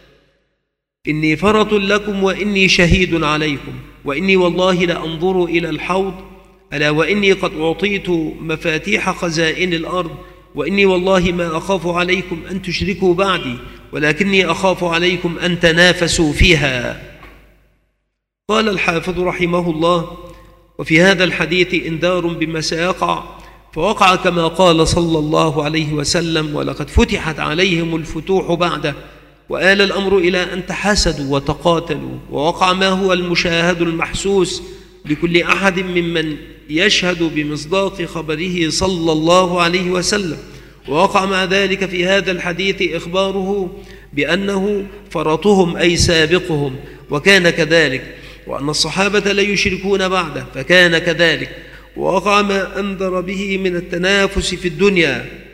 إني فرط لكم وإني شهيد عليكم، وإني والله لأنظر إلى الحوض، ألا وإني قد أعطيت مفاتيح خزائن الأرض، وإني والله ما أخاف عليكم أن تشركوا بعدي، ولكني أخاف عليكم أن تنافسوا فيها. قال الحافظ رحمه الله: وفي هذا الحديث إنذار بما سيقع، فوقع كما قال صلى الله عليه وسلم: ولقد فتحت عليهم الفتوح بعده، وآل الأمر إلى أن تحاسدوا وتقاتلوا، ووقع ما هو المشاهد المحسوس لكل أحد ممن يشهد بمصداق خبره صلى الله عليه وسلم. ووقع مع ذلك في هذا الحديث إخباره بأنه فرطهم أي سابقهم، وكان كذلك، وأن الصحابة لا يشركون بعده، فكان كذلك. ووقع ما أنذر به من التنافس في الدنيا.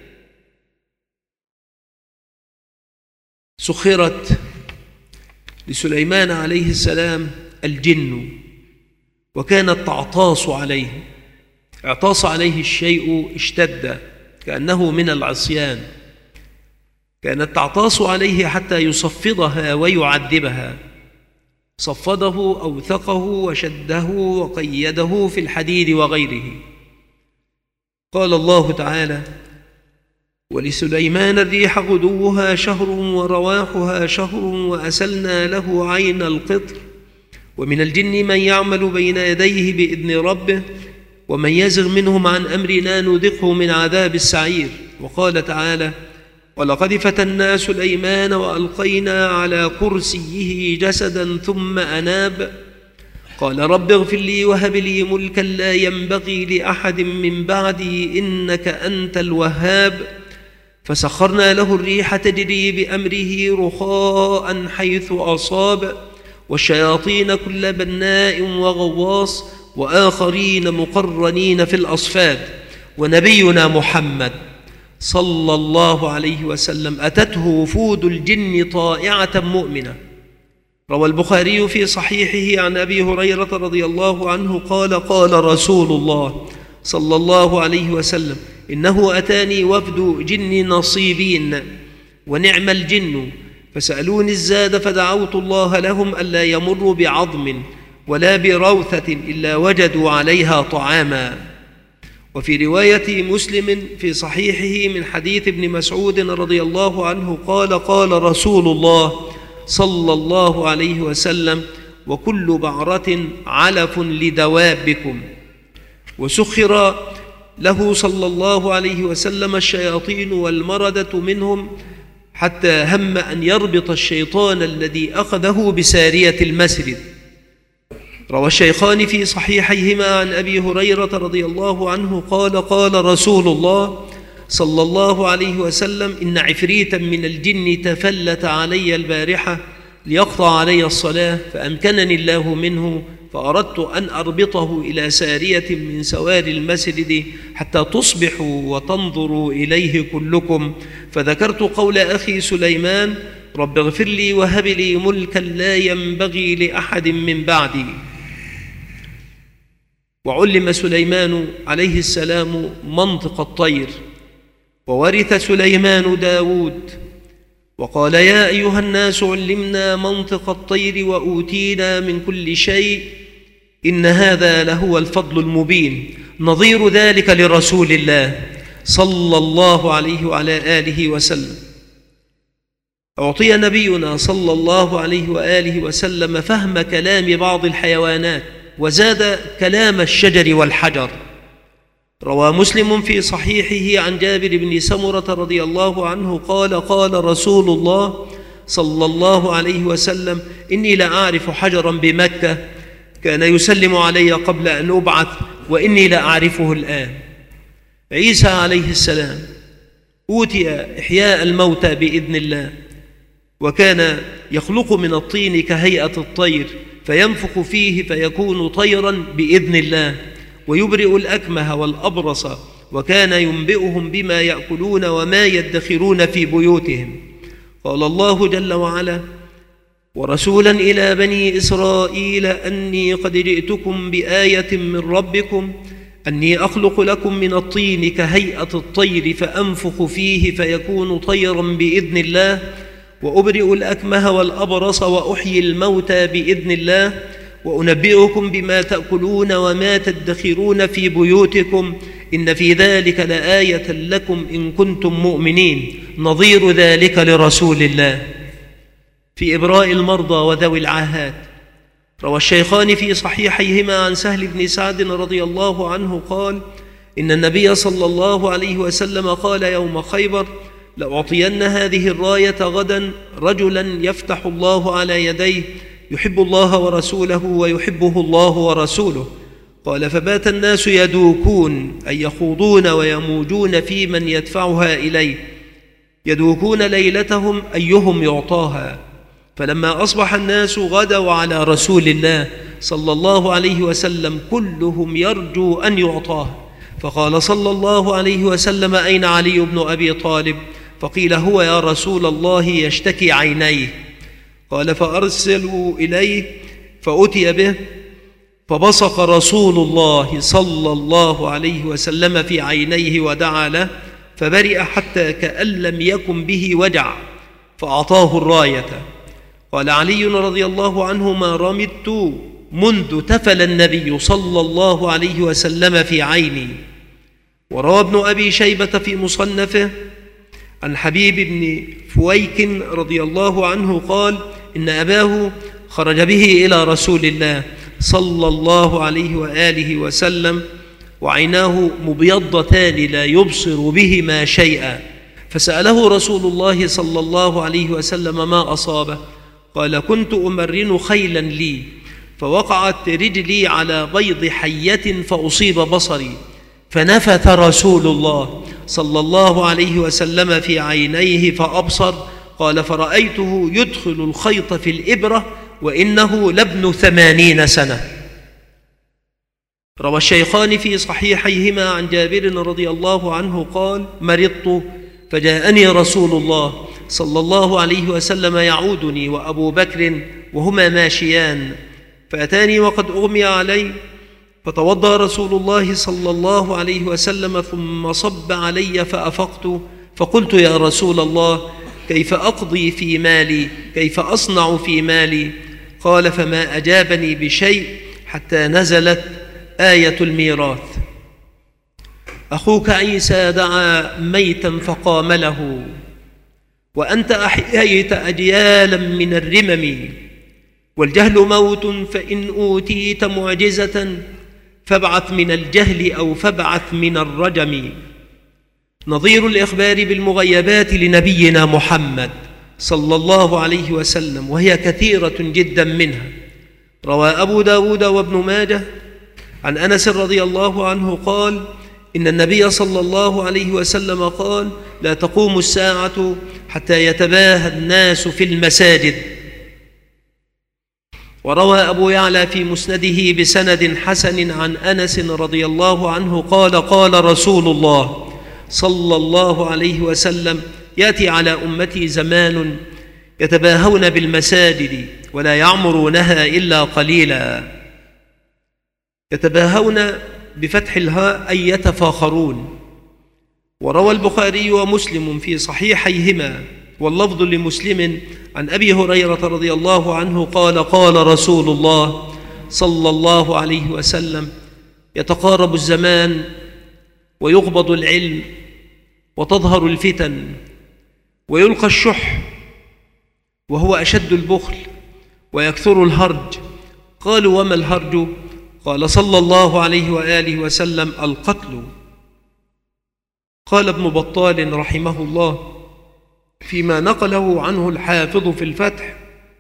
سخرت لسليمان عليه السلام الجن، وكانت تعطاس عليه. اعطاس عليه الشيء اشتد كأنه من العصيان. كانت تعطاس عليه حتى يصفدها ويعذبها. صفده أوثقه وشده وقيده في الحديد وغيره. قال الله تعالى: ولسليمان الريح غدوها شهر ورواحها شهر، وأسلنا له عين القطر. ومن الجن من يعمل بين يديه بإذن ربه، ومن يزغ منهم عن أمرنا نذقه من عذاب السعير. وقال تعالى: ولقد فتنا سليمان وألقينا على كرسيه جسدا ثم أناب. قال: رب اغفر لي وهب لي ملكا لا ينبغي لأحد من بعدي إنك أنت الوهاب. فسخرنا له الريح تجري بأمره رخاء حيث أصاب، والشياطين كل بناء وغواص، وآخرين مقرنين في الأصفاد. ونبينا محمد صلى الله عليه وسلم أتته وفود الجن طائعة مؤمنة. روى البخاري في صحيحه عن أبي هريرة رضي الله عنه قال: قال رسول الله صلى الله عليه وسلم: إنه أتاني وفد جن نصيبين، ونعم الجن، فسألوني الزاد، فدعوت الله لهم ألا يمروا بعظم ولا بروثة إلا وجدوا عليها طعاما. وفي رواية مسلم في صحيحه من حديث ابن مسعود رضي الله عنه قال: قال رسول الله صلى الله عليه وسلم: وكل بعرة علف لدوابكم. وسخر له صلى الله عليه وسلم الشياطين والمردة منهم، حتى هم أن يربط الشيطان الذي أخذه بسارية المسجد. روى الشيخان في صحيحيهما عن أبي هريرة رضي الله عنه قال: قال رسول الله صلى الله عليه وسلم: إن عفريتا من الجن تفلت علي البارحة ليقطع علي الصلاة، فأمكنني الله منه، فأردت أن أربطه إلى سارية من سوار المسجد حتى تصبحوا وتنظروا إليه كلكم، فذكرت قول أخي سليمان: رب اغفر لي وهب لي ملكا لا ينبغي لأحد من بعدي. وعلم سليمان عليه السلام منطق الطير، وورث سليمان داود، وقال: يا أيها الناس علمنا منطق الطير وأوتينا من كل شيء، إن هذا لهو الفضل المبين. نظير ذلك لرسول الله صلى الله عليه وعلى آله وسلم. أعطي نبينا صلى الله عليه وآله وسلم فهم كلام بعض الحيوانات، وزاد كلام الشجر والحجر. روى مسلم في صحيحه عن جابر بن سمرة رضي الله عنه قال: قال رسول الله صلى الله عليه وسلم: إني لأعرف حجرا بمكة كان يسلم علي قبل أن أبعث، وإني لأعرفه الآن. عيسى عليه السلام أوتي إحياء الموتى بإذن الله، وكان يخلق من الطين كهيئة الطير فينفخ فيه فيكون طيرا بإذن الله، ويبرئ الأكمه والأبرص، وكان ينبئهم بما يأكلون وما يدخرون في بيوتهم. قال الله جل وعلا: ورسولا إلى بني إسرائيل أني قد جئتكم بآية من ربكم أني أخلق لكم من الطين كهيئة الطير فأنفخ فيه فيكون طيرا بإذن الله، وأبرئ الأكمه والأبرص وأحيي الموتى بإذن الله، وأنبئكم بما تأكلون وما تدخرون في بيوتكم، إن في ذلك لآية لكم إن كنتم مؤمنين. نظير ذلك لرسول الله في إبراء المرضى وذوي العاهات. روى الشيخان في صحيحيهما عن سهل بن سعد رضي الله عنه قال: إن النبي صلى الله عليه وسلم قال يوم خيبر: لأعطين هذه الراية غدا رجلا يفتح الله على يديه يحب الله ورسوله ويحبه الله ورسوله. قال: فبات الناس يدوكون، أي يخوضون ويموجون في من يدفعها إليه، يدوكون ليلتهم أيهم يعطاها. فلما أصبح الناس غدوا على رسول الله صلى الله عليه وسلم كلهم يرجو أن يعطاه، فقال صلى الله عليه وسلم: أين علي بن أبي طالب؟ فقيل: هو يا رسول الله يشتكي عينيه. قال: فأرسلوا إليه فأتي به، فبصق رسول الله صلى الله عليه وسلم في عينيه ودعا له، فبرئ حتى كأن لم يكن به وجع، فأعطاه الراية. قال علي رضي الله عنه: ما رمدت منذ تفل النبي صلى الله عليه وسلم في عيني. وروى ابن أبي شيبة في مصنفه عن حبيب بن فويك رضي الله عنه قال: إن أباه خرج به إلى رسول الله صلى الله عليه وآله وسلم وعيناه مبيضتان لا يبصر بهما شيئا، فسأله رسول الله صلى الله عليه وسلم ما أصابه؟ قال: كنت أمرن خيلا لي فوقعت رجلي على بيض حية فأصيب بصري، فنفث رسول الله صلى الله عليه وسلم في عينيه فأبصر. قال: فرأيته يدخل الخيط في الإبرة وإنه لابن 80 سنة. روى الشيخان في صحيحيهما عن جابر رضي الله عنه قال: مرضت فجاءني رسول الله صلى الله عليه وسلم يعودني وأبو بكر وهما ماشيان، فأتاني وقد أغمي علي، فتوضأ رسول الله صلى الله عليه وسلم ثم صب علي فأفقت، فقلت: يا رسول الله، كيف أقضي في مالي؟ كيف أصنع في مالي؟ قال: فما أجابني بشيء حتى نزلت آية الميراث. أخوك عيسى دعا ميتا فقام له، وأنت أحييت أجيالا من الرمم، والجهل موت، فإن أوتيت معجزة فابعث من الجهل أو فابعث من الرجم. نظير الإخبار بالمغيبات لنبينا محمد صلى الله عليه وسلم، وهي كثيرة جدا منها. روى أبو داود وابن ماجه عن أنس رضي الله عنه قال: إن النبي صلى الله عليه وسلم قال: لا تقوم الساعة حتى يتباهى الناس في المساجد. وروى أبو يعلى في مسنده بسند حسن عن أنس رضي الله عنه قال: قال رسول الله صلى الله عليه وسلم: يأتي على أمتي زمان يتباهون بالمساجد ولا يعمرونها إلا قليلا. يتباهون بفتح الهاء أي يتفاخرون. وروى البخاري ومسلم في صحيحيهما واللفظ لمسلم عن أبي هريرة رضي الله عنه قال: قال رسول الله صلى الله عليه وسلم: يتقارب الزمان ويقبض العلم وتظهر الفتن ويلقى الشح وهو أشد البخل ويكثر الهرج. قالوا: وما الهرج؟ قال صلى الله عليه وآله وسلم: القتل. قال ابن بطال رحمه الله فيما نقله عنه الحافظ في الفتح: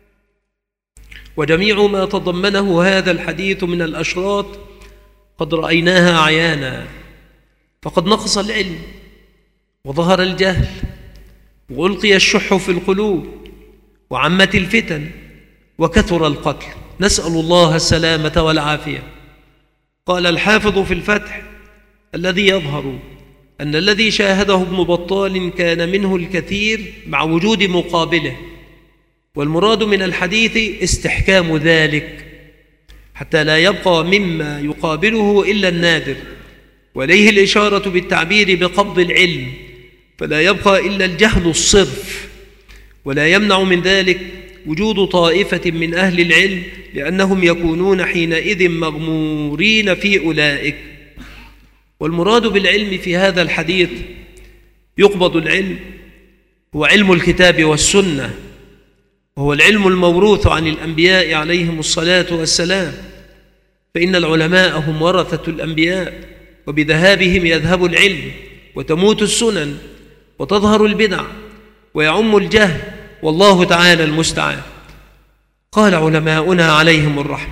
وجميع ما تضمنه هذا الحديث من الأشراط قد رأيناها عيانا، فقد نقص العلم وظهر الجهل وألقي الشح في القلوب وعمت الفتن وكثر القتل، نسأل الله السلامة والعافية. قال الحافظ في الفتح: الذي يظهر أن الذي شاهده ابن بطال كان منه الكثير مع وجود مقابله، والمراد من الحديث استحكام ذلك حتى لا يبقى مما يقابله إلا النادر، وإليه الإشارة بالتعبير بقبض العلم، فلا يبقى إلا الجهل الصرف، ولا يمنع من ذلك وجود طائفة من أهل العلم، لأنهم يكونون حينئذ مغمورين في أولئك. والمراد بالعلم في هذا الحديث يقبض العلم هو علم الكتاب والسنة، وهو العلم الموروث عن الأنبياء عليهم الصلاة والسلام، فإن العلماء هم ورثة الأنبياء، وبذهابهم يذهب العلم وتموت السنن وتظهر البدع ويعم الجهل، والله تعالى المستعان. قال علماؤنا عليهم الرحمة: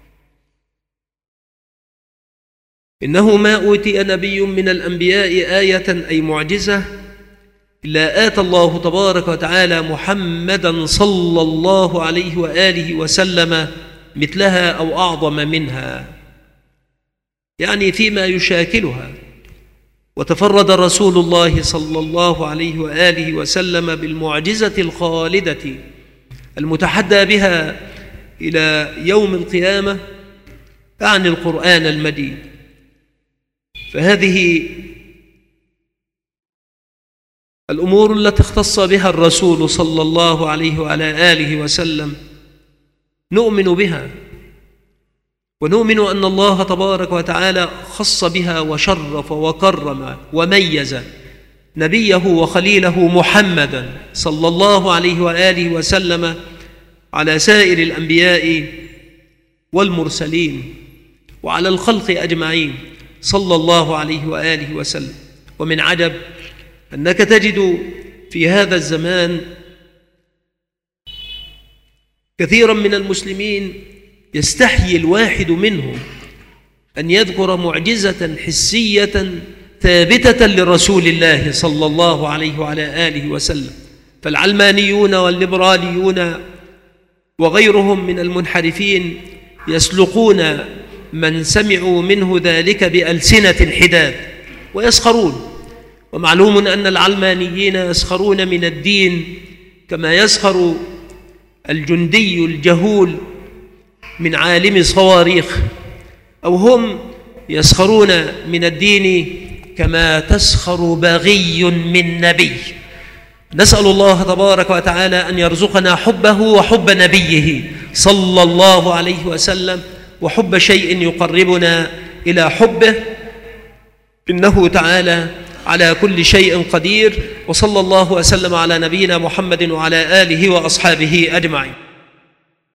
إنه ما أوتي نبي من الأنبياء آية أي معجزة إلا آتى الله تبارك وتعالى محمدا صلى الله عليه وآله وسلم مثلها أو أعظم منها، يعني فيما يشاكلها. وتفرد رسول الله صلى الله عليه وآله وسلم بالمعجزة الخالدة المتحدى بها إلى يوم القيامة، أعني القرآن المجيد. فهذه الأمور التي اختص بها الرسول صلى الله عليه وعلى آله وسلم نؤمن بها، ونؤمن أن الله تبارك وتعالى خص بها وشرف وكرم وميز نبيه وخليله محمدا صلى الله عليه وآله وسلم على سائر الأنبياء والمرسلين وعلى الخلق أجمعين صلى الله عليه وآله وسلم. ومن عجب أنك تجد في هذا الزمان كثيرا من المسلمين يستحيي الواحد منهم أن يذكر معجزة حسية ثابتة لرسول الله صلى الله عليه وعلى آله وسلم. فالعلمانيون والليبراليون وغيرهم من المنحرفين يسلقون من سمعوا منه ذلك بألسنة حداد ويسخرون. ومعلوم أن العلمانيين يسخرون من الدين كما يسخر الجندي الجهول من عالم صواريخ، أو هم يسخرون من الدين كما تسخر بغي من نبي. نسأل الله تبارك وتعالى أن يرزقنا حبه وحب نبيه صلى الله عليه وسلم، وحب شيء يقربنا إلى حبه، إنه تعالى على كل شيء قدير. وصلى الله وسلم على نبينا محمد وعلى آله وأصحابه أجمعين.